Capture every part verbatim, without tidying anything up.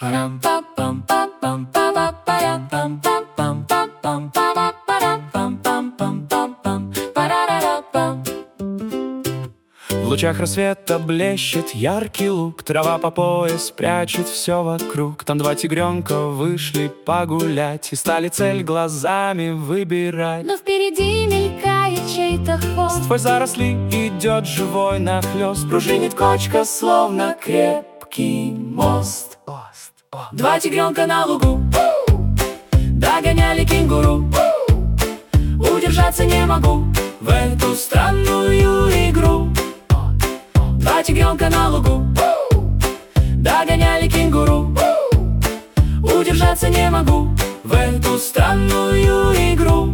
В лучах рассвета блещет яркий луг, трава по пояс прячет все вокруг. Там два тигренка вышли погулять и стали цель глазами выбирать. Но впереди мелькает чей-то хвост. Сквозь заросли идет живой нахлёст, пружинит кочка, словно крепкий мост. Два тигренка на лугу догоняли кенгуру. Удержаться не могу в эту странную игру. Два тигренка на лугу догоняли кенгуру. Удержаться не могу в эту странную игру.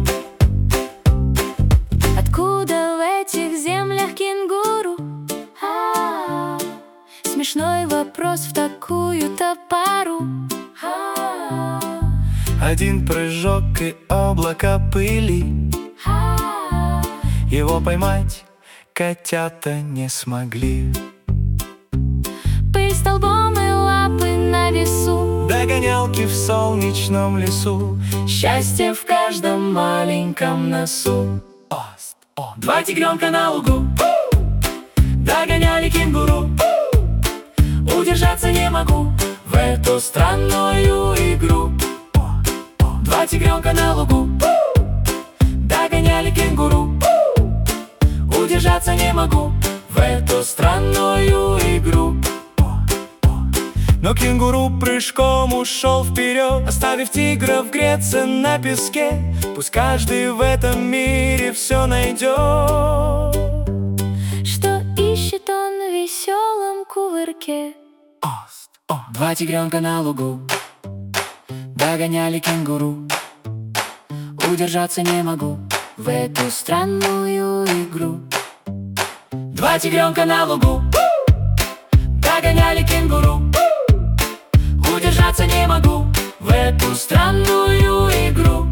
Откуда в этих землях кенгуру? А-а-а. Смешной вопрос в такую-то пару. А-а-а. Один прыжок и облако пыли, А-а-а. его поймать котята не смогли. Пыль столбом и лапы на весу, Догонялки в солнечном лесу, счастье в каждом маленьком носу. Два тигренка на лугу догоняли кенгуру. Удержаться не могу в эту странную игру. Два тигренка на лугу догоняли кенгуру. Удержаться не могу в эту странную игру. но кенгуру прыжком ушел вперед, оставив тигров греться на песке. Пусть каждый в этом мире все найдет, что ищет он в веселом кувырке. Два тигренка на лугу догоняли кенгуру. Удержаться не могу в эту странную игру. Два тигренка на лугу догоняли кенгуру. Удержаться не могу в эту странную игру.